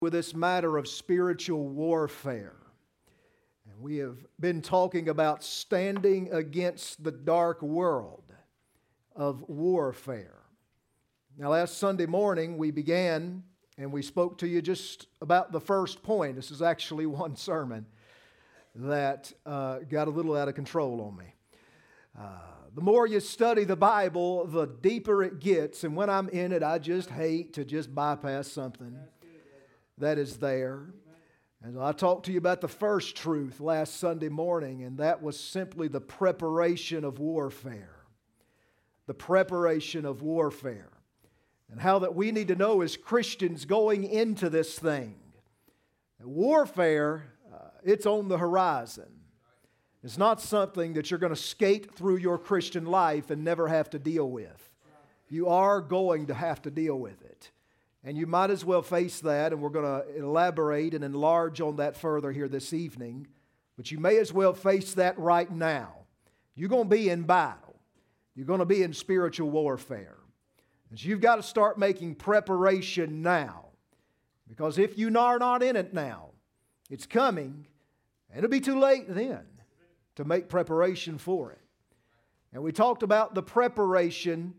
With this matter of spiritual warfare. And we have been talking about standing against the dark world of warfare. Now, last Sunday morning we began and we spoke to you just about the first point. This is actually one sermon that got a little out of control on me. The more you study the Bible, the deeper it gets. And when I'm in it, I just hate to just bypass something that is there. And I talked to you about the first truth last Sunday morning, and that was simply the preparation of warfare. The preparation of warfare. And how that we need to know as Christians going into this thing. Warfare, it's on the horizon. It's not something that you're going to skate through your Christian life and never have to deal with. You are going to have to deal with it. And you might as well face that, and we're going to elaborate and enlarge on that further here this evening. But you may as well face that right now. You're going to be in battle. You're going to be in spiritual warfare. And so you've got to start making preparation now. Because if you are not in it now, it's coming, and it'll be too late then to make preparation for it. And we talked about the preparation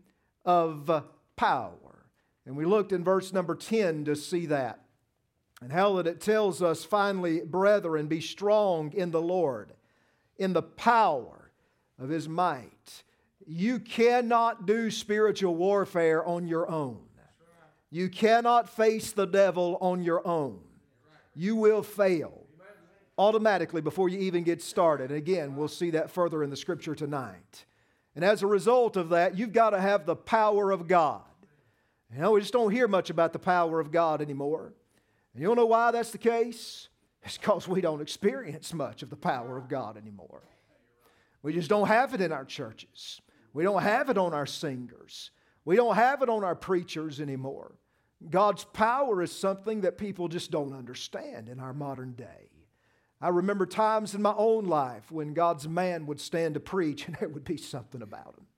of power. And we looked in verse number 10 to see that. And how that it tells us, finally, brethren, be strong in the Lord, in the power of His might. You cannot do spiritual warfare on your own. You cannot face the devil on your own. You will fail automatically before you even get started. And again, we'll see that further in the Scripture tonight. And as a result of that, you've got to have the power of God. You know, we just don't hear much about the power of God anymore. And you don't know why that's the case? It's because we don't experience much of the power of God anymore. We just don't have it in our churches. We don't have it on our singers. We don't have it on our preachers anymore. God's power is something that people just don't understand in our modern day. I remember times in my own life when God's man would stand to preach and there would be something about him.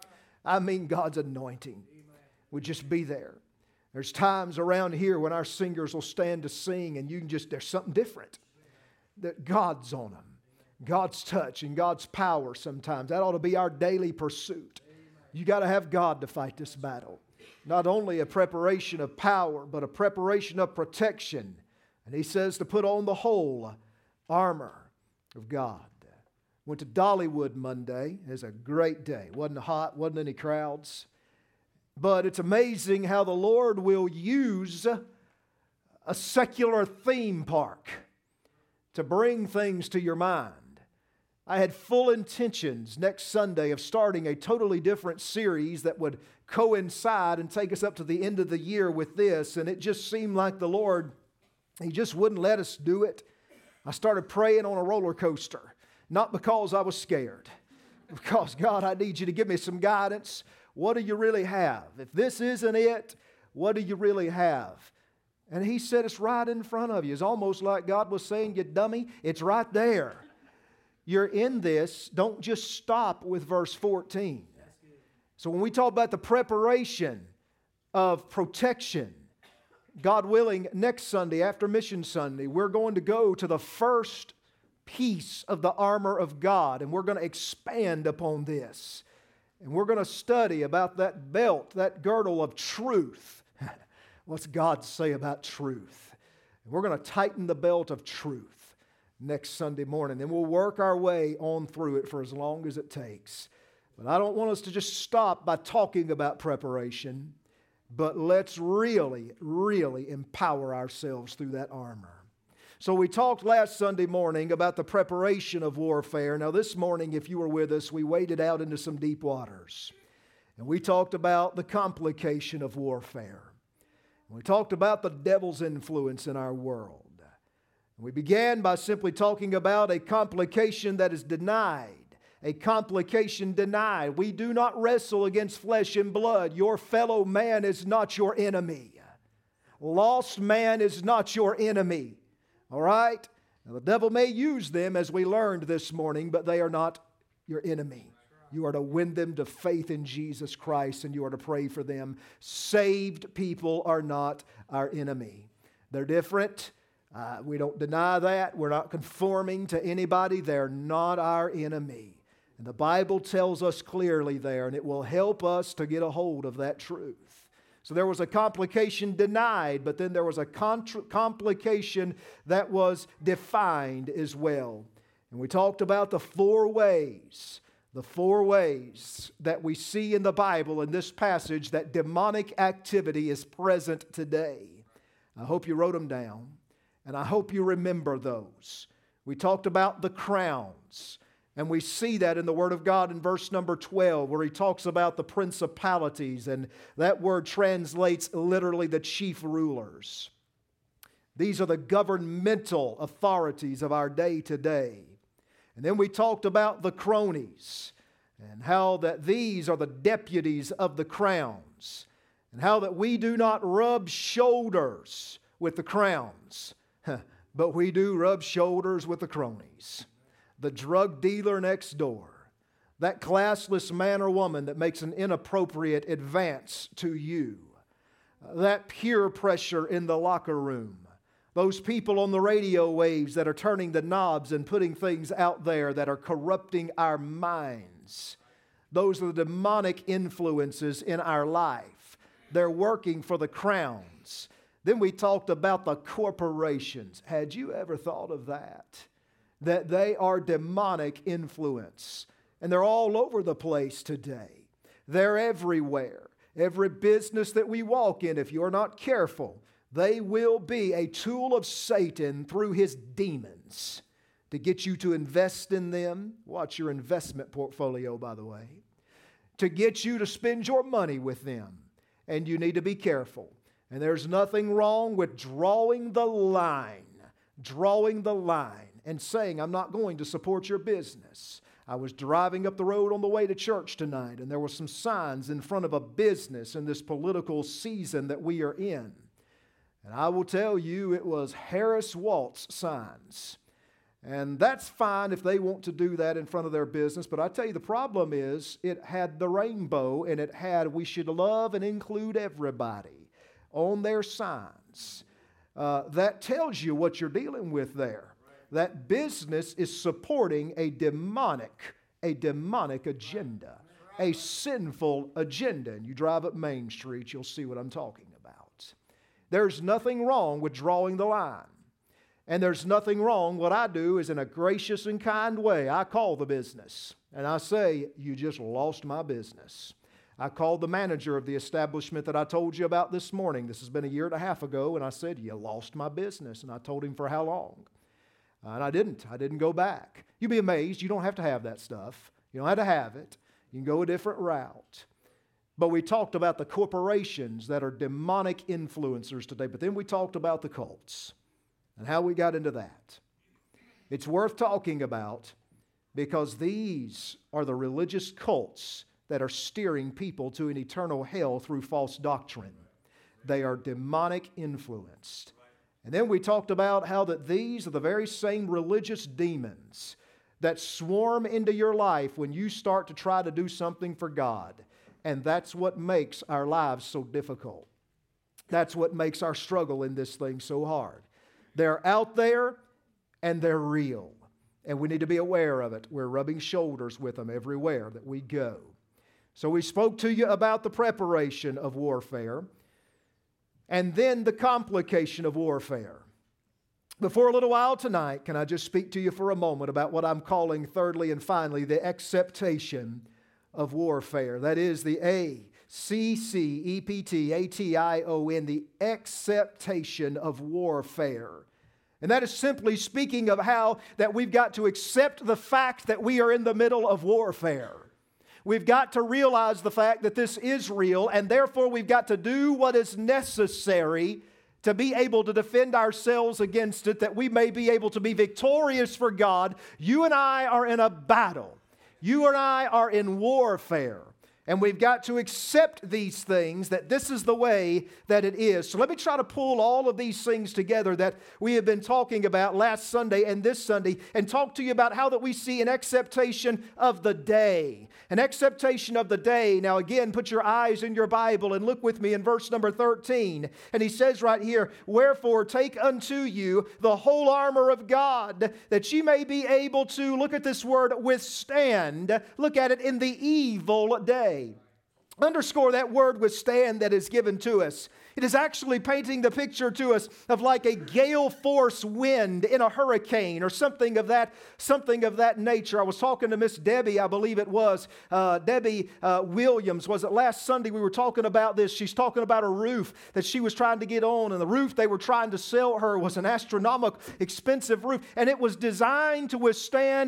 I mean, God's anointing would just be there. There's times around here when our singers will stand to sing and you can just, there's something different. That God's on them. God's touch and God's power sometimes. That ought to be our daily pursuit. You got to have God to fight this battle. Not only a preparation of power, but a preparation of protection. And He says to put on the whole armor of God. Went to Dollywood Monday. It was a great day. Wasn't hot, wasn't any crowds. But it's amazing how the Lord will use a secular theme park to bring things to your mind. I had full intentions next Sunday of starting a totally different series that would coincide and take us up to the end of the year with this, and it just seemed like the Lord, He just wouldn't let us do it. I started praying on a roller coaster, not because I was scared, because God, I need You to give me some guidance. What do You really have? If this isn't it, what do You really have? And He said, it's right in front of you. It's almost like God was saying, you dummy, it's right there. You're in this. Don't just stop with verse 14. So when we talk about the preparation of protection, God willing, next Sunday after Mission Sunday, we're going to go to the first piece of the armor of God, and we're going to expand upon this. And we're going to study about that belt, that girdle of truth. What's God say about truth? And we're going to tighten the belt of truth next Sunday morning. And we'll work our way on through it for as long as it takes. But I don't want us to just stop by talking about preparation, but let's really, really empower ourselves through that armor. So we talked last Sunday morning about the preparation of warfare. Now this morning, if you were with us, we waded out into some deep waters. And we talked about the complication of warfare. And we talked about the devil's influence in our world. And we began by simply talking about a complication that is denied. A complication denied. We do not wrestle against flesh and blood. Your fellow man is not your enemy. Lost man is not your enemy. All right? Now, the devil may use them, as we learned this morning, but they are not your enemy. You are to win them to faith in Jesus Christ, and you are to pray for them. Saved people are not our enemy. They're different. We don't deny that. We're not conforming to anybody. They're not our enemy. And the Bible tells us clearly there, and it will help us to get a hold of that truth. So there was a complication denied, but then there was a complication that was defined as well. And we talked about the four ways that we see in the Bible in this passage that demonic activity is present today. I hope you wrote them down, and I hope you remember those. We talked about the crowns, and we see that in the Word of God in verse number 12, where he talks about the principalities, and that word translates literally the chief rulers. These are the governmental authorities of our day today. And then we talked about the cronies, and how that these are the deputies of the crowns, and how that we do not rub shoulders with the crowns, but we do rub shoulders with the cronies. The drug dealer next door, that classless man or woman that makes an inappropriate advance to you, that peer pressure in the locker room, those people on the radio waves that are turning the knobs and putting things out there that are corrupting our minds. Those are the demonic influences in our life. They're working for the crowns. Then we talked about the corporations. Had you ever thought of that? That they are demonic influence. And they're all over the place today. They're everywhere. Every business that we walk in, if you're not careful, they will be a tool of Satan through his demons to get you to invest in them. Watch your investment portfolio, by the way. To get you to spend your money with them. And you need to be careful. And there's nothing wrong with drawing the line. Drawing the line and saying, I'm not going to support your business. I was driving up the road on the way to church tonight, and there were some signs in front of a business in this political season that we are in. And I will tell you, it was Harris Waltz signs. And that's fine if they want to do that in front of their business, but I tell you the problem is it had the rainbow, and it had we should love and include everybody on their signs. That tells you what you're dealing with there. That business is supporting a demonic agenda, a sinful agenda. And you drive up Main Street, you'll see what I'm talking about. There's nothing wrong with drawing the line. And there's nothing wrong. What I do is in a gracious and kind way, I call the business. And I say, you just lost my business. I called the manager of the establishment that I told you about this morning. This has been 1.5 years ago. And I said, you lost my business. And I told him for how long. And I didn't go back. You'd be amazed. You don't have to have that stuff. You don't have to have it. You can go a different route. But we talked about the corporations that are demonic influencers today. But then we talked about the cults and how we got into that. It's worth talking about because these are the religious cults that are steering people to an eternal hell through false doctrine. They are demonic influenced. And then we talked about how that these are the very same religious demons that swarm into your life when you start to try to do something for God. And that's what makes our lives so difficult. That's what makes our struggle in this thing so hard. They're out there and they're real. And we need to be aware of it. We're rubbing shoulders with them everywhere that we go. So we spoke to you about the preparation of warfare. And then the complication of warfare. But for a little while tonight, can I just speak to you for a moment about what I'm calling, thirdly and finally, the acceptation of warfare. That is the ACCEPTATION, the acceptation of warfare. And that is simply speaking of how that we've got to accept the fact that we are in the middle of warfare. We've got to realize the fact that this is real, and therefore we've got to do what is necessary to be able to defend ourselves against it, that we may be able to be victorious for God. You and I are in a battle. You and I are in warfare. And we've got to accept these things, that this is the way that it is. So let me try to pull all of these things together that we have been talking about last Sunday and this Sunday, and talk to you about how that we see an acceptation of the day. An acceptation of the day. Now again, put your eyes in your Bible and look with me in verse number 13. And he says right here, "Wherefore take unto you the whole armor of God, that ye may be able to," look at this word, "withstand." Look at it, "in the evil day." Underscore that word "withstand" that is given to us. It is actually painting the picture to us of like a gale force wind in a hurricane or something of that nature. I was talking to Miss Debbie, I believe it was, Debbie Williams. Was it last Sunday we were talking about this? She's talking about a roof that she was trying to get on, and the roof they were trying to sell her was an astronomical expensive roof, and it was designed to withstand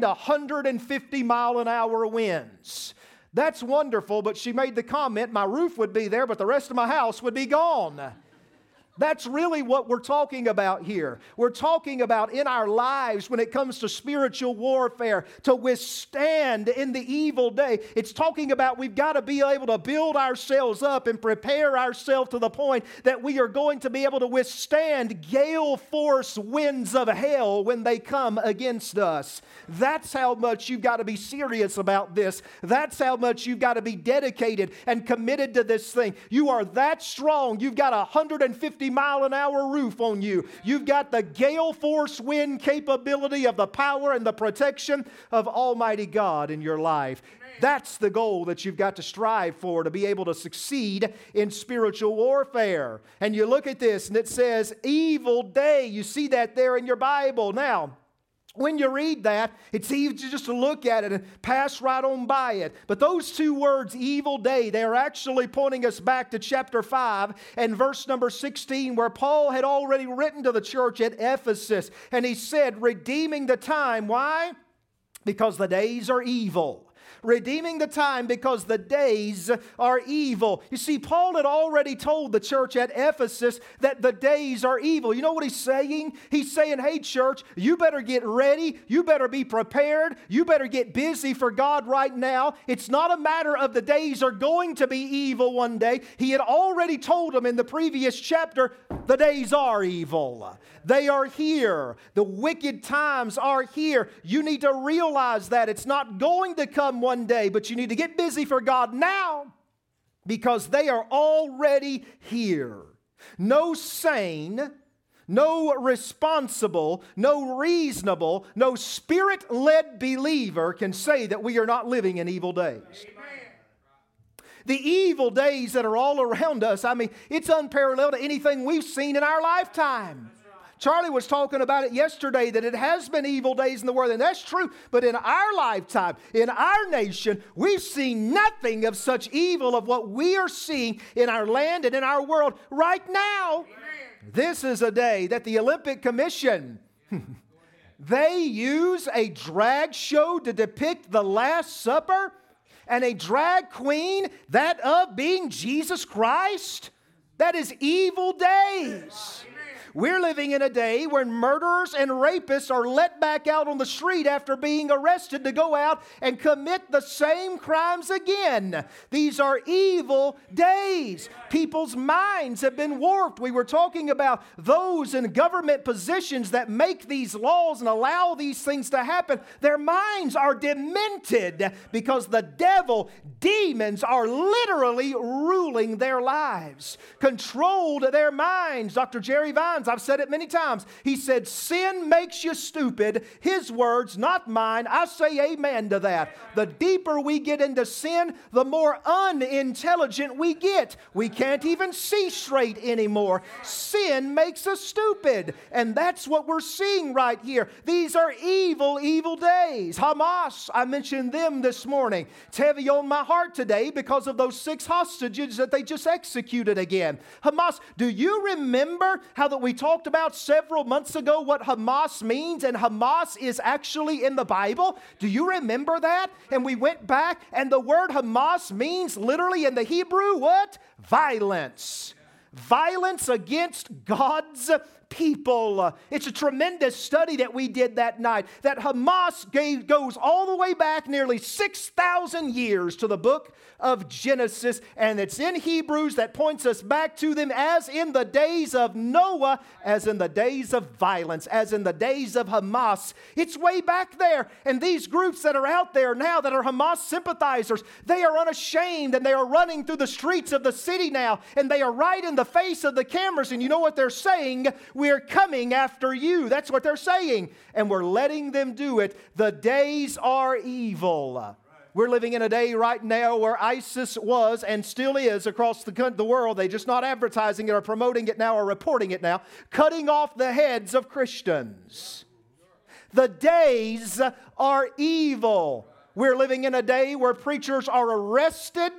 150-mile-an-hour winds. That's wonderful, but she made the comment, my roof would be there, but the rest of my house would be gone. That's really what we're talking about here. We're talking about in our lives when it comes to spiritual warfare, to withstand in the evil day. It's talking about we've got to be able to build ourselves up and prepare ourselves to the point that we are going to be able to withstand gale force winds of hell when they come against us. That's how much you've got to be serious about this. That's how much you've got to be dedicated and committed to this thing. You are that strong. You've got 150-mile-an-hour roof on you. You've got the gale force wind capability of the power and the protection of Almighty God in your life. That's the goal that you've got to strive for, to be able to succeed in spiritual warfare. And you look at this and it says evil day. You see that there in your Bible. Now, when you read that, it's easy just to look at it and pass right on by it. But those two words, evil day, they are actually pointing us back to chapter 5 and verse number 16, where Paul had already written to the church at Ephesus. And he said, redeeming the time. Why? Because the days are evil. Redeeming the time because the days are evil. You see, Paul had already told the church at Ephesus that the days are evil. You know what he's saying? He's saying, hey church, you better get ready. You better be prepared. You better get busy for God right now. It's not a matter of the days are going to be evil one day. He had already told them in the previous chapter, the days are evil. They are here. The wicked times are here. You need to realize that. It's not going to come one day, but you need to get busy for God now because they are already here. No sane, no responsible, no reasonable, no spirit-led believer can say that we are not living in evil days. The evil days that are all around us, I mean, it's unparalleled to anything we've seen in our lifetime. Charlie was talking about it yesterday, that it has been evil days in the world, and that's true. But in our lifetime, in our nation, we've seen nothing of such evil of what we are seeing in our land and in our world right now. Amen. This is a day that the Olympic Commission, they use a drag show to depict the Last Supper, and a drag queen, that of being Jesus Christ. That is evil days. We're living in a day when murderers and rapists are let back out on the street after being arrested to go out and commit the same crimes again. These are evil days. People's minds have been warped. We were talking about those in government positions that make these laws and allow these things to happen. Their minds are demented because the devil, demons are literally ruling their lives, controlled their minds. Dr. Jerry Vines, I've said it many times. He said, sin makes you stupid. His words, not mine. I say amen to that. The deeper we get into sin, the more unintelligent we get. We can't even see straight anymore. Sin makes us stupid. And that's what we're seeing right here. These are evil, evil days. Hamas, I mentioned them this morning. It's heavy on my heart today because of those 6 hostages that they just executed again. Hamas, do you remember how that we talked about several months ago what Hamas means? And Hamas is actually in the Bible. Do you remember that? And we went back, and the word Hamas means literally in the Hebrew what? Violence. Violence against God's people. It's a tremendous study that we did that night, that Hamas goes all the way back nearly 6,000 years to the book of Genesis, and it's in Hebrews that points us back to them as in the days of Noah, as in the days of violence, as in the days of Hamas. It's way back there, and these groups that are out there now that are Hamas sympathizers, they are unashamed, and they are running through the streets of the city now, and they are right in the face of the cameras, and you know what they're saying? We're coming after you. That's what they're saying, and we're letting them do it. The days are evil. We're living in a day right now where ISIS was and still is across the world. They're just not advertising it or promoting it now or reporting it now, cutting off the heads of Christians. The days are evil. We're living in a day where preachers are arrested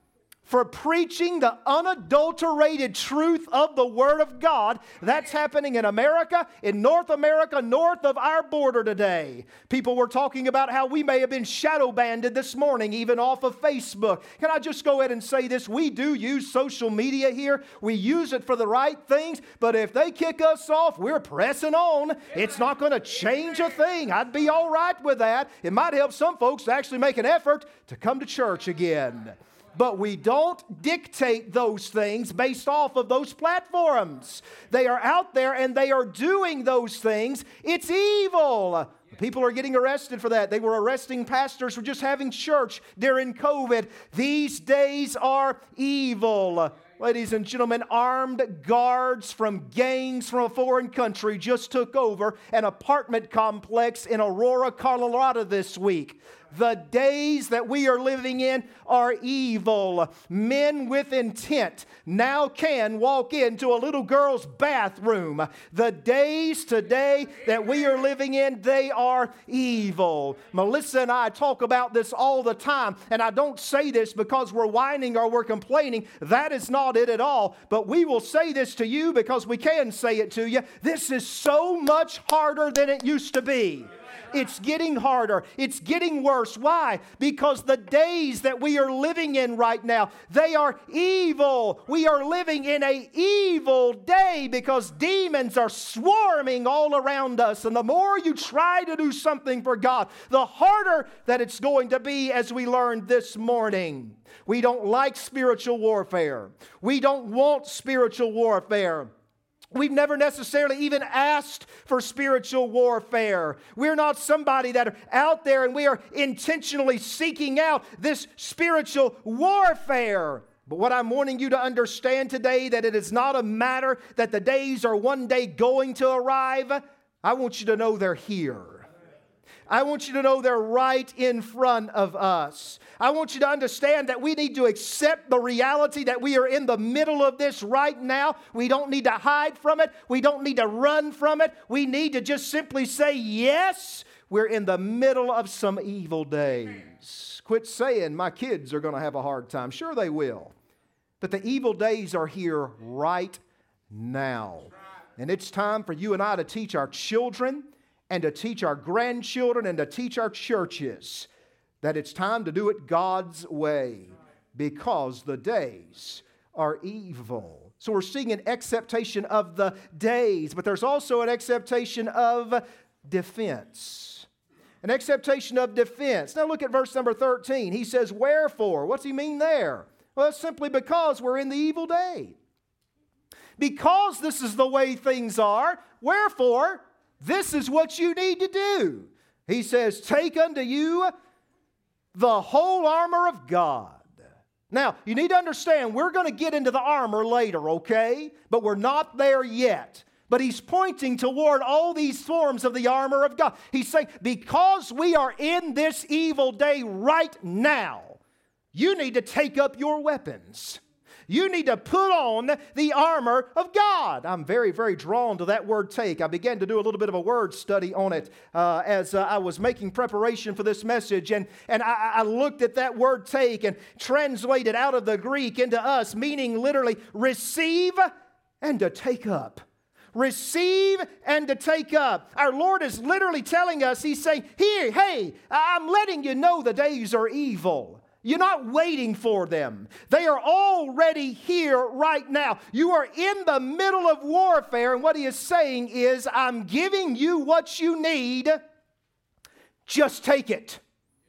for preaching the unadulterated truth of the Word of God. That's happening in America, in North America, north of our border today. People were talking about how we may have been shadow banned this morning, even off of Facebook. Can I just go ahead and say this? We do use social media here. We use it for the right things, but if they kick us off, we're pressing on. It's not going to change a thing. I'd be all right with that. It might help some folks to actually make an effort to come to church again. But we don't dictate those things based off of those platforms. They are out there and they are doing those things. It's evil. People are getting arrested for that. They were arresting pastors for just having church during COVID. These days are evil. Ladies and gentlemen, armed guards from gangs from a foreign country just took over an apartment complex in Aurora, Colorado this week. The days that we are living in are evil. Men with intent now can walk into a little girl's bathroom. The days today that we are living in, they are evil. Melissa and I talk about this all the time, and I don't say this because we're whining or we're complaining. That is not it at all. But we will say this to you because we can say it to you. This is so much harder than it used to be. It's getting harder. It's getting worse. Why? Because the days that we are living in right now, they are evil. We are living in an evil day because demons are swarming all around us. And the more you try to do something for God, the harder that it's going to be, as we learned this morning. We don't like spiritual warfare. We don't want spiritual warfare. We've never necessarily even asked for spiritual warfare. We're not somebody that are out there and we are intentionally seeking out this spiritual warfare. But what I'm wanting you to understand today, that it is not a matter that the days are one day going to arrive. I want you to know they're here. I want you to know they're right in front of us. I want you to understand that we need to accept the reality that we are in the middle of this right now. We don't need to hide from it. We don't need to run from it. We need to just simply say, yes, we're in the middle of some evil days. Quit saying my kids are going to have a hard time. Sure they will. But the evil days are here right now. And it's time for you and I to teach our children and to teach our grandchildren and to teach our churches that it's time to do it God's way because the days are evil. So we're seeing an acceptation of the days, but there's also an acceptation of defense. An acceptation of defense. Now look at verse number 13. He says, wherefore? What's he mean there? Well, it's simply because we're in the evil day. Because this is the way things are, wherefore, this is what you need to do. He says, take unto you the whole armor of God. Now, you need to understand, we're going to get into the armor later, okay? But we're not there yet. But he's pointing toward all these forms of the armor of God. He's saying, because we are in this evil day right now, you need to take up your weapons. You need to put on the armor of God. I'm very, very drawn to that word take. I began to do a little bit of a word study on it as I was making preparation for this message. And I looked at that word take and translated out of the Greek into us, meaning literally receive and to take up. Receive and to take up. Our Lord is literally telling us, He's saying, here, hey, I'm letting you know the days are evil. You're not waiting for them. They are already here right now. You are in the middle of warfare, and what he is saying is, I'm giving you what you need. Just take it.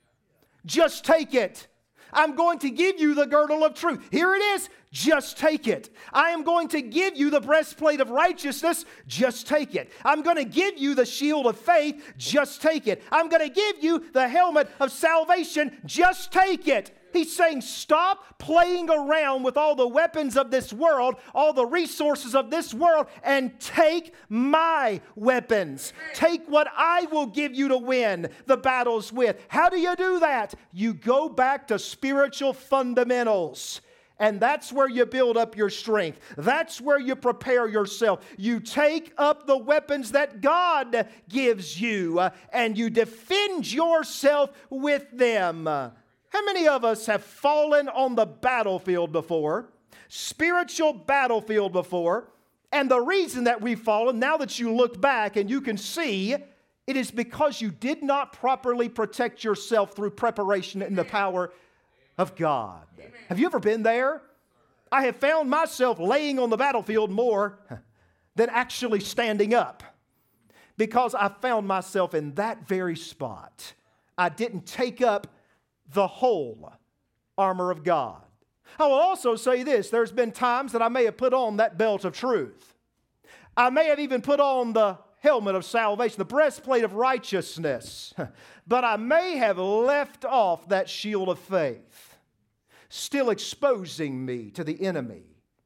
Just take it. I'm going to give you the girdle of truth. Here it is. Just take it. I am going to give you the breastplate of righteousness. Just take it. I'm going to give you the shield of faith. Just take it. I'm going to give you the helmet of salvation. Just take it. He's saying, stop playing around with all the weapons of this world, all the resources of this world, and take my weapons. Take what I will give you to win the battles with. How do you do that? You go back to spiritual fundamentals. And that's where you build up your strength. That's where you prepare yourself. You take up the weapons that God gives you, and you defend yourself with them. How many of us have fallen on the battlefield before, spiritual battlefield before, and the reason that we've fallen, now that you look back and you can see, it is because you did not properly protect yourself through preparation in the power of God. Amen. Have you ever been there? I have found myself laying on the battlefield more than actually standing up, because I found myself in that very spot. I didn't take up the whole armor of God. I will also say this. There's been times that I may have put on that belt of truth. I may have even put on the helmet of salvation, the breastplate of righteousness. But I may have left off that shield of faith, still exposing me to the enemy.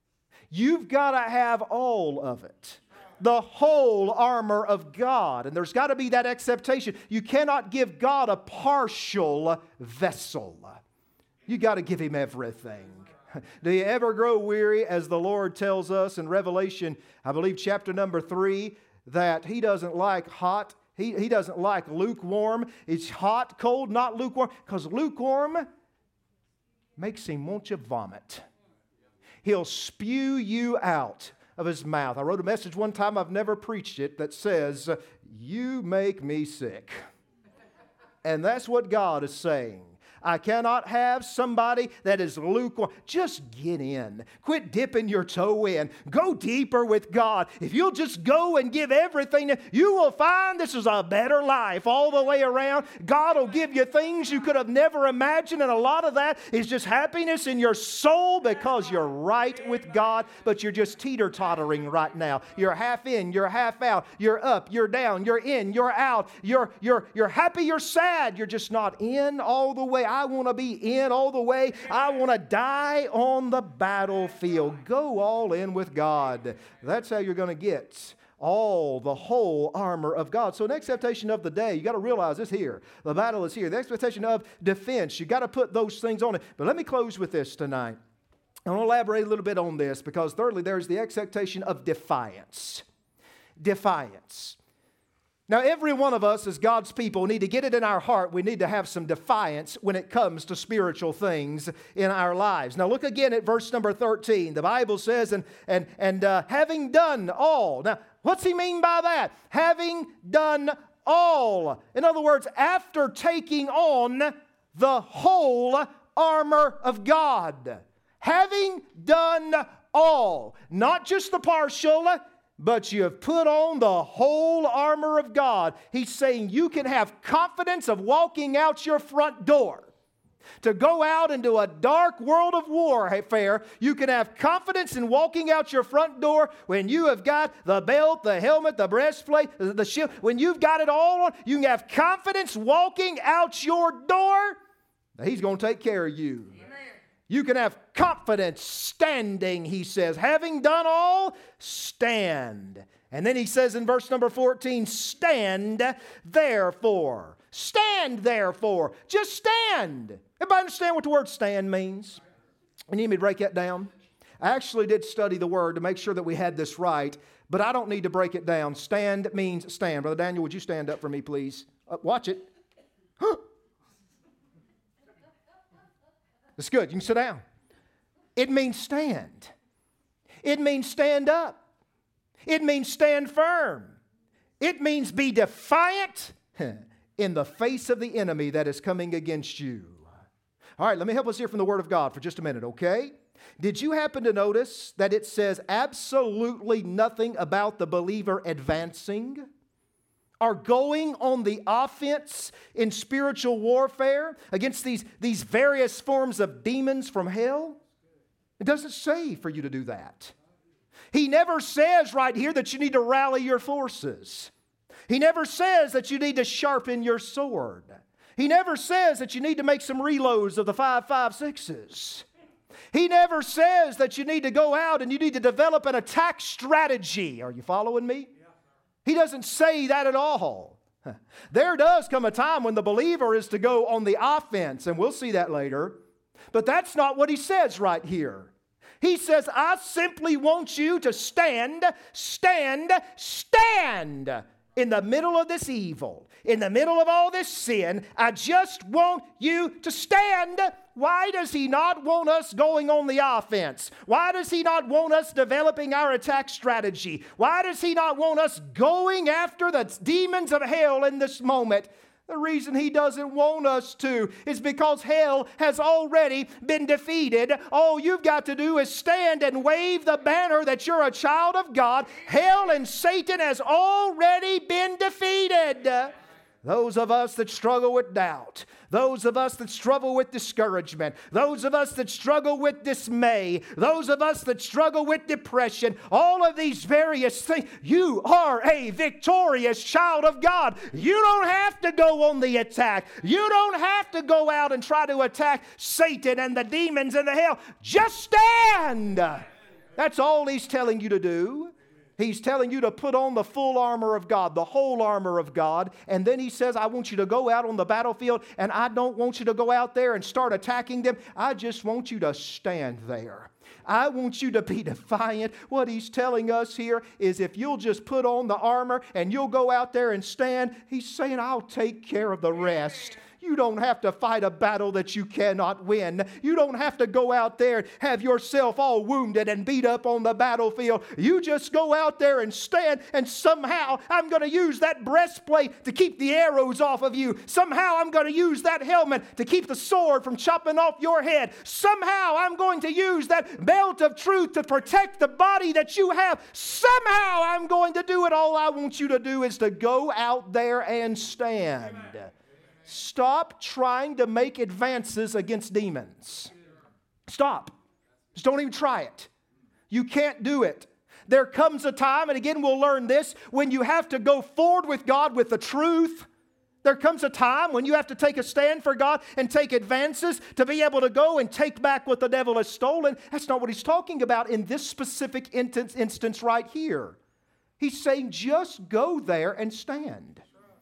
You've got to have all of it. The whole armor of God. And there's got to be that acceptation. You cannot give God a partial vessel. You got to give Him everything. Do you ever grow weary, as the Lord tells us in Revelation, I believe chapter number 3, that He doesn't like hot. He doesn't like lukewarm. It's hot, cold, not lukewarm. Because lukewarm makes Him want you vomit. He'll spew you out of His mouth. I wrote a message one time, I've never preached it, that says, you make me sick. And that's what God is saying. I cannot have somebody that is lukewarm. Just get in. Quit dipping your toe in. Go deeper with God. If you'll just go and give everything, you will find this is a better life all the way around. God will give you things you could have never imagined, and a lot of that is just happiness in your soul because you're right with God, but you're just teeter-tottering right now. You're half in, you're half out. You're up, you're down, you're in, you're out. You're happy, you're sad. You're just not in all the way. I want to be in all the way. I want to die on the battlefield. Go all in with God. That's how you're going to get the whole armor of God. So an expectation of the day, you got to realize this here. The battle is here. The expectation of defense, you got to put those things on it. But let me close with this tonight. I want to elaborate a little bit on this, because thirdly, there's the expectation of defiance. Defiance. Now, every one of us as God's people need to get it in our heart. We need to have some defiance when it comes to spiritual things in our lives. Now, look again at verse number 13. The Bible says, and having done all. Now, what's he mean by that? Having done all. In other words, after taking on the whole armor of God. Having done all. Not just the partial, but you have put on the whole armor of God. He's saying you can have confidence of walking out your front door. To go out into a dark world of warfare, you can have confidence in walking out your front door when you have got the belt, the helmet, the breastplate, the shield. When you've got it all on, you can have confidence walking out your door. Now, He's going to take care of you. You can have confidence standing, he says. Having done all, stand. And then he says in verse number 14, stand therefore. Stand therefore. Just stand. Everybody understand what the word stand means? You need me to break that down? I actually did study the word to make sure that we had this right, but I don't need to break it down. Stand means stand. Brother Daniel, would you stand up for me, please? Watch it. That's good. You can sit down. It means stand. It means stand up. It means stand firm. It means be defiant in the face of the enemy that is coming against you. All right, let me help us here from the Word of God for just a minute, okay? Did you happen to notice that it says absolutely nothing about the believer advancing or going on the offense in spiritual warfare against these various forms of demons from hell? It doesn't say for you to do that. He never says right here that you need to rally your forces. He never says that you need to sharpen your sword. He never says that you need to make some reloads of the 5.56s. He never says that you need to go out and you need to develop an attack strategy. Are you following me? He doesn't say that at all. There does come a time when the believer is to go on the offense, and we'll see that later. But that's not what he says right here. He says, I simply want you to stand in the middle of this evil, in the middle of all this sin. I just want you to stand. Why does he not want us going on the offense? Why does he not want us developing our attack strategy? Why does he not want us going after the demons of hell in this moment? The reason he doesn't want us to is because hell has already been defeated. All you've got to do is stand and wave the banner that you're a child of God. Hell and Satan has already been defeated. Those of us that struggle with doubt, those of us that struggle with discouragement, those of us that struggle with dismay, those of us that struggle with depression, all of these various things, you are a victorious child of God. You don't have to go on the attack. You don't have to go out and try to attack Satan and the demons and the hell. Just stand. That's all he's telling you to do. He's telling you to put on the full armor of God, the whole armor of God. And then he says, I want you to go out on the battlefield, and I don't want you to go out there and start attacking them. I just want you to stand there. I want you to be defiant. What he's telling us here is if you'll just put on the armor and you'll go out there and stand, he's saying, I'll take care of the rest. You don't have to fight a battle that you cannot win. You don't have to go out there and have yourself all wounded and beat up on the battlefield. You just go out there and stand, and somehow I'm going to use that breastplate to keep the arrows off of you. Somehow I'm going to use that helmet to keep the sword from chopping off your head. Somehow I'm going to use that belt of truth to protect the body that you have. Somehow I'm going to do it. All I want you to do is to go out there and stand. Amen. Stop trying to make advances against demons. Stop. Just don't even try it. You can't do it. There comes a time, and again we'll learn this, when you have to go forward with God with the truth. There comes a time when you have to take a stand for God and take advances to be able to go and take back what the devil has stolen. That's not what he's talking about in this specific instance right here. He's saying just go there and stand.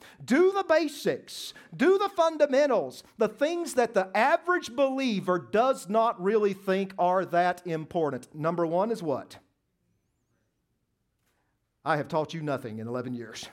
Do the basics. Do the fundamentals. The things that the average believer does not really think are that important. Number one is what? I have taught you nothing in 11 years.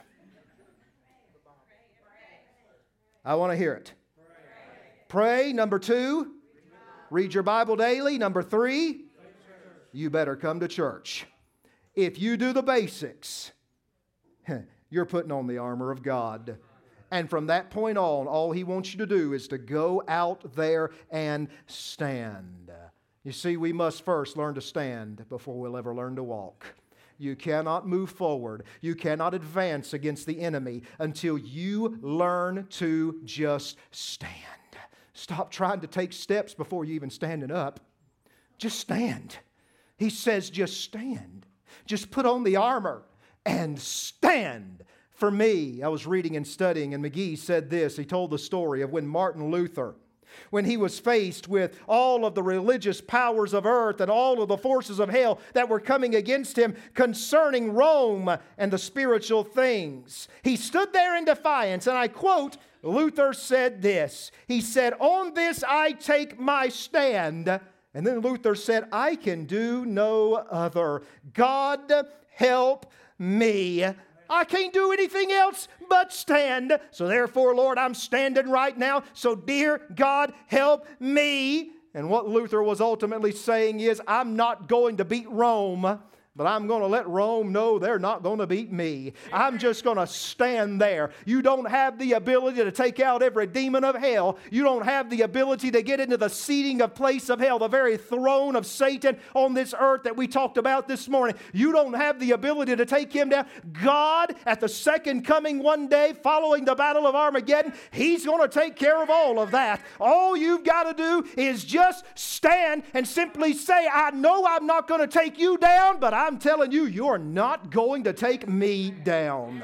I want to hear it. Pray. Number two, read your Bible daily. Number three, you better come to church. If you do the basics, you're putting on the armor of God. And from that point on, all he wants you to do is to go out there and stand. You see, we must first learn to stand before we'll ever learn to walk. You cannot move forward. You cannot advance against the enemy until you learn to just stand. Stop trying to take steps before you even standing up. Just stand. He says just stand. Just put on the armor and stand. For me, I was reading and studying, and McGee said this. He told the story of when Martin Luther, when he was faced with all of the religious powers of earth and all of the forces of hell that were coming against him concerning Rome and the spiritual things. He stood there in defiance, and I quote, Luther said this. He said, "On this I take my stand." And then Luther said, "I can do no other. God help me. I can't do anything else but stand. So therefore, Lord, I'm standing right now. So dear God, help me." And what Luther was ultimately saying is, I'm not going to beat Rome. But I'm going to let Rome know they're not going to beat me. I'm just going to stand there. You don't have the ability to take out every demon of hell. You don't have the ability to get into the seating of place of hell, the very throne of Satan on this earth that we talked about this morning. You don't have the ability to take him down. God, at the second coming one day following the battle of Armageddon, He's going to take care of all of that. All you've got to do is just stand and simply say, I know I'm not going to take you down, but I'm telling you, you're not going to take me down.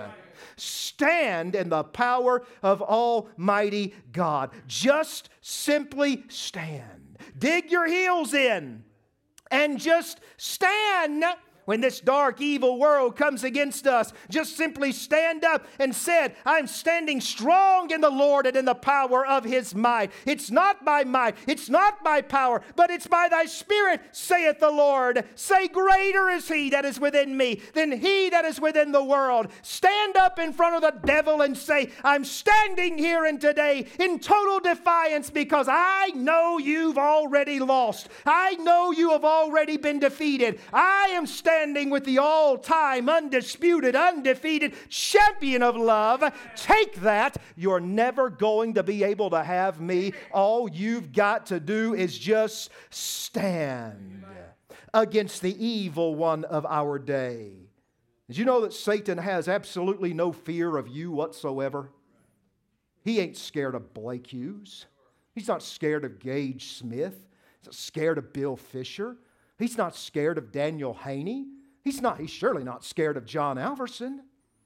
Stand in the power of Almighty God. Just simply stand. Dig your heels in and just stand. When this dark, evil world comes against us, just simply stand up and said, I'm standing strong in the Lord and in the power of His might. It's not by might, it's not by power, but it's by thy Spirit, saith the Lord. Say, greater is He that is within me than he that is within the world. Stand up in front of the devil and say, I'm standing here and today in total defiance because I know you've already lost. I know you have already been defeated. I am standing with the all-time, undisputed, undefeated champion of love. Take that. You're never going to be able to have me. All you've got to do is just stand against the evil one of our day. Did you know that Satan has absolutely no fear of you whatsoever? He ain't scared of Blake Hughes. He's not scared of Gage Smith. He's not scared of Bill Fisher. He's not scared of Daniel Haney. He's surely not scared of John Alverson.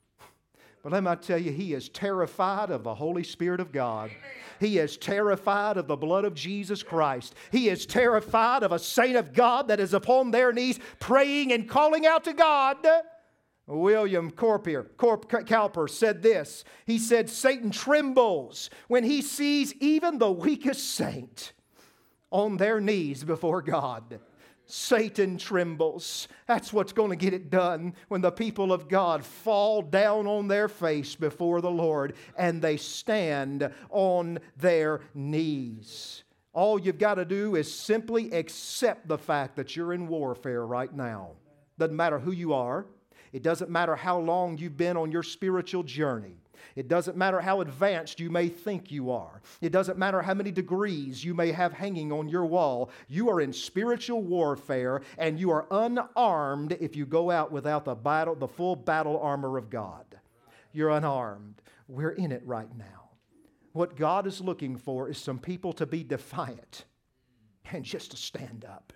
But let me tell you, he is terrified of the Holy Spirit of God. He is terrified of the blood of Jesus Christ. He is terrified of a saint of God that is upon their knees praying and calling out to God. William Cowper said this. He said, Satan trembles when he sees even the weakest saint on their knees before God. Satan trembles. That's what's going to get it done when the people of God fall down on their face before the Lord and they stand on their knees. All you've got to do is simply accept the fact that you're in warfare right now. Doesn't matter who you are. It doesn't matter how long you've been on your spiritual journey. It doesn't matter how advanced you may think you are. It doesn't matter how many degrees you may have hanging on your wall. You are in spiritual warfare, and you are unarmed if you go out without the full battle armor of God. You're unarmed. We're in it right now. What God is looking for is some people to be defiant and just to stand up.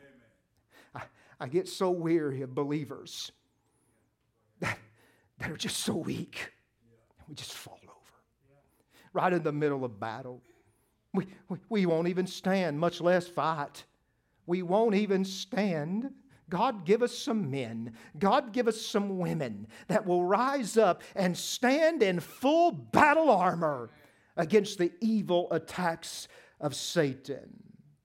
I get so weary of believers that are just so weak. We just fall over. Right in the middle of battle. We won't even stand, much less fight. We won't even stand. God, give us some men. God, give us some women that will rise up and stand in full battle armor against the evil attacks of Satan.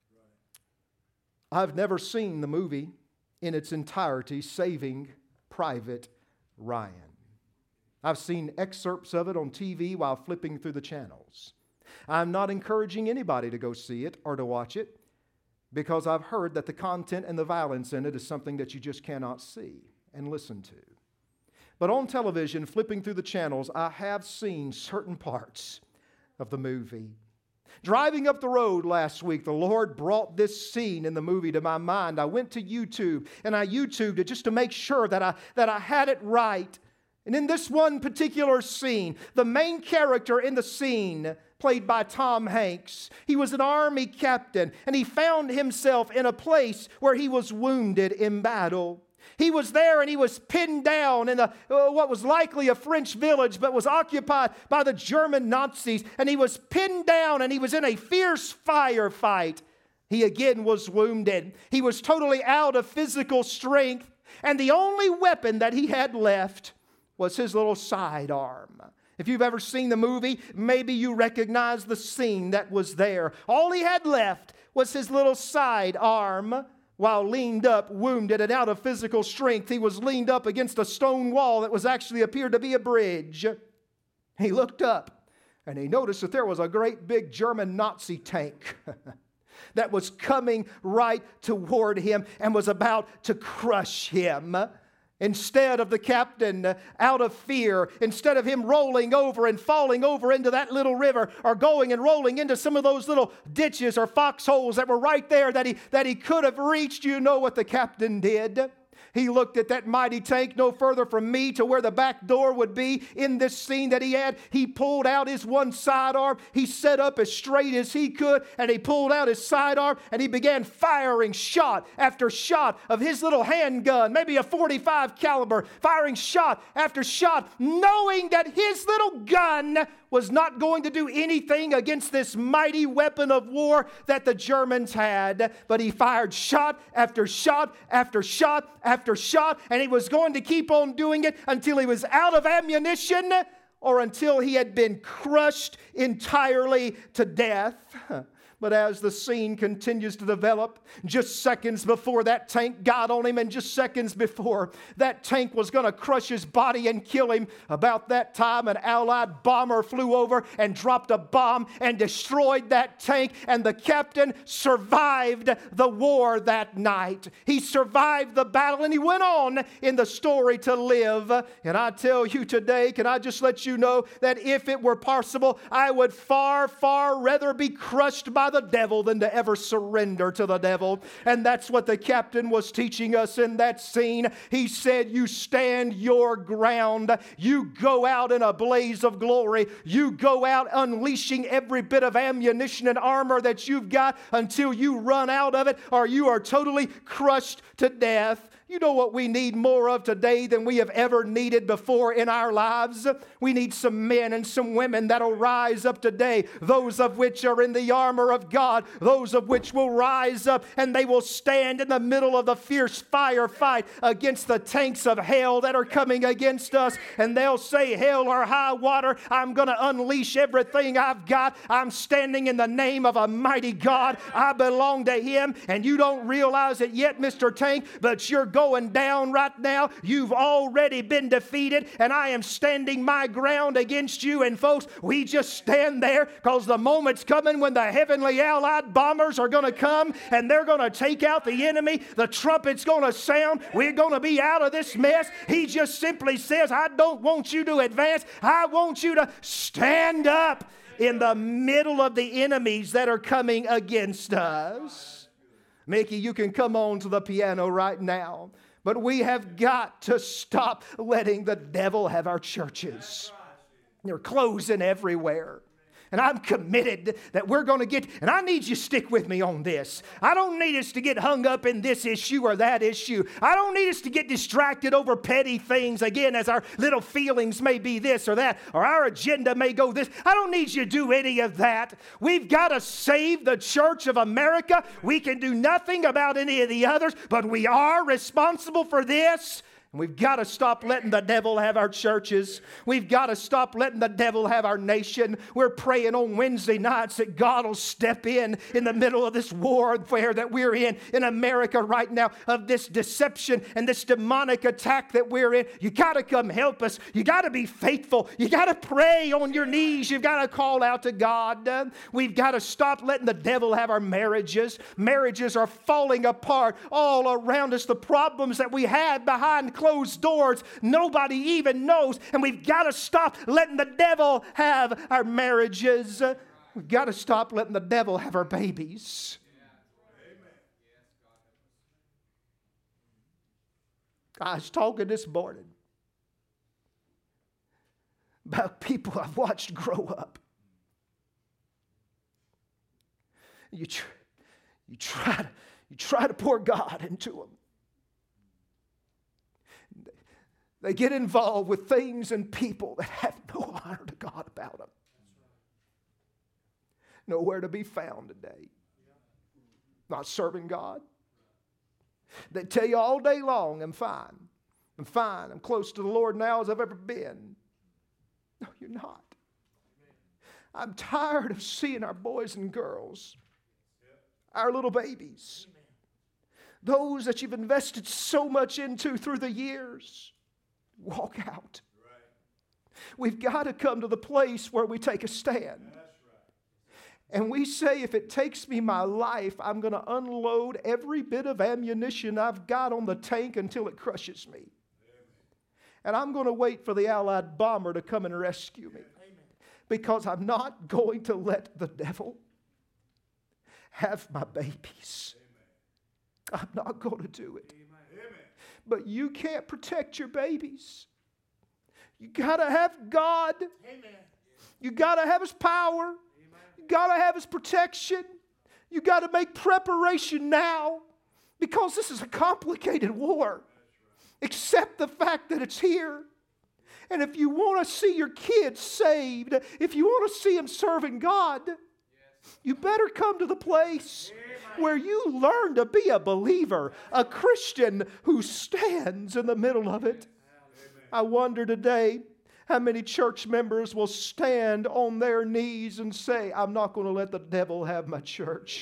I've never seen the movie in its entirety, Saving Private Ryan. I've seen excerpts of it on TV while flipping through the channels. I'm not encouraging anybody to go see it or to watch it because I've heard that the content and the violence in it is something that you just cannot see and listen to. But on television, flipping through the channels, I have seen certain parts of the movie. Driving up the road last week, the Lord brought this scene in the movie to my mind. I went to YouTube and I YouTubed it just to make sure that I had it right. And in this one particular scene, the main character in the scene, played by Tom Hanks, he was an army captain, and he found himself in a place where he was wounded in battle. He was there and he was pinned down in what was likely a French village, but was occupied by the German Nazis. And he was pinned down and he was in a fierce firefight. He again was wounded. He was totally out of physical strength. And the only weapon that he had left was his little sidearm. If you've ever seen the movie, maybe you recognize the scene that was there. All he had left was his little sidearm. While leaned up, wounded and out of physical strength, he was leaned up against a stone wall that was actually appeared to be a bridge. He looked up and he noticed that there was a great big German Nazi tank that was coming right toward him and was about to crush him. Instead of the captain, out of fear, instead of him rolling over and falling over into that little river, or going and rolling into some of those little ditches or foxholes that were right there that he could have reached, you know what the captain did? He looked at that mighty tank no further from me to where the back door would be in this scene that he had. He pulled out his one sidearm. He set up as straight as he could, and he pulled out his sidearm, and he began firing shot after shot of his little handgun, maybe a .45 caliber, firing shot after shot, knowing that his little gun was not going to do anything against this mighty weapon of war that the Germans had. But he fired shot after shot after shot after shot, and he was going to keep on doing it until he was out of ammunition or until he had been crushed entirely to death. But as the scene continues to develop, just seconds before that tank got on him, and just seconds before that tank was going to crush his body and kill him, about that time an Allied bomber flew over and dropped a bomb and destroyed that tank, and the captain survived the war that night. He survived the battle, and he went on in the story to live. And I tell you today, can I just let you know that if it were possible, I would far, far rather be crushed by the devil than to ever surrender to the devil. And that's what the captain was teaching us in that scene. He said, you stand your ground. You go out in a blaze of glory. You go out unleashing every bit of ammunition and armor that you've got until you run out of it, or you are totally crushed to death. You know what we need more of today than we have ever needed before in our lives? We need some men and some women that'll rise up today, those of which are in the armor of God, those of which will rise up and they will stand in the middle of the fierce firefight against the tanks of hell that are coming against us, and they'll say, hell or high water, I'm going to unleash everything I've got. I'm standing in the name of a mighty God. I belong to Him, and you don't realize it yet, Mr. Tank, but you're going down right now. You've already been defeated, and I am standing my ground against you. And folks, we just stand there because the moment's coming when the heavenly Allied bombers are going to come and they're going to take out the enemy. The trumpet's going to sound. We're going to be out of this mess. He just simply says, I don't want you to advance. I want you to stand up in the middle of the enemies that are coming against us. Mickey, you can come on to the piano right now. But we have got to stop letting the devil have our churches. They're closing everywhere. And I'm committed that we're going to get, and I need you to stick with me on this. I don't need us to get hung up in this issue or that issue. I don't need us to get distracted over petty things, again, as our little feelings may be this or that, or our agenda may go this. I don't need you to do any of that. We've got to save the Church of America. We can do nothing about any of the others, but we are responsible for this. And we've got to stop letting the devil have our churches. We've got to stop letting the devil have our nation. We're praying on Wednesday nights that God will step in the middle of this warfare that we're in America right now, of this deception and this demonic attack that we're in. You got to come help us. You got to be faithful. You got to pray on your knees. You've got to call out to God. We've got to stop letting the devil have our marriages. Marriages are falling apart all around us. The problems that we have behind closed doors, nobody even knows. And we've got to stop letting the devil have our marriages. We've got to stop letting the devil have our babies. I was talking this morning about people I've watched grow up. You try to pour God into them. They get involved with things and people that have no honor to God about them. Nowhere to be found today. Not serving God. They tell you all day long, I'm fine. I'm fine. I'm close to the Lord now as I've ever been. No, you're not. I'm tired of seeing our boys and girls, our little babies, those that you've invested so much into through the years, walk out. We've got to come to the place where we take a stand. And we say, if it takes me my life, I'm going to unload every bit of ammunition I've got on the tank until it crushes me. And I'm going to wait for the Allied bomber to come and rescue me. Because I'm not going to let the devil have my babies. I'm not going to do it. But you can't protect your babies. You got to have God. You got to have His power. You got to have His protection. You got to make preparation now, because this is a complicated war. Accept the fact that it's here. And if you want to see your kids saved, if you want to see them serving God, you better come to the place where you learn to be a believer, a Christian who stands in the middle of it. I wonder today how many church members will stand on their knees and say, I'm not going to let the devil have my church.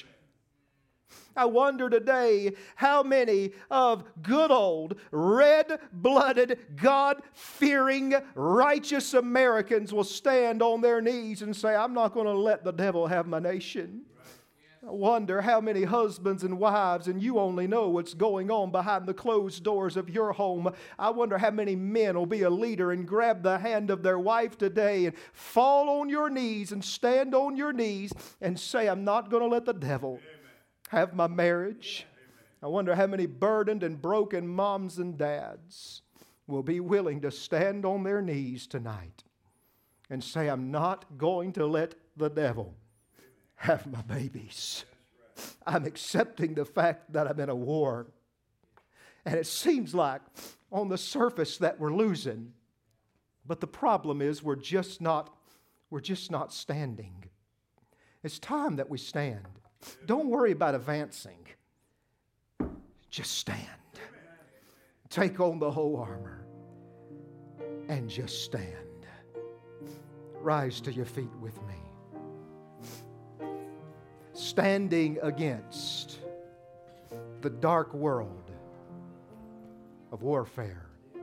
I wonder today how many of good old, red-blooded, God-fearing, righteous Americans will stand on their knees and say, I'm not going to let the devil have my nation. I wonder how many husbands and wives, and you only know what's going on behind the closed doors of your home. I wonder how many men will be a leader and grab the hand of their wife today and fall on your knees and stand on your knees and say, I'm not going to let the devil have my marriage. I wonder how many burdened and broken moms and dads will be willing to stand on their knees tonight and say, I'm not going to let the devil have my babies. I'm accepting the fact that I'm in a war. And it seems like on the surface that we're losing. But the problem is we're just not standing. It's time that we stand. Don't worry about advancing. Just stand. Take on the whole armor and just stand. Rise to your feet with me. Standing against the dark world of warfare.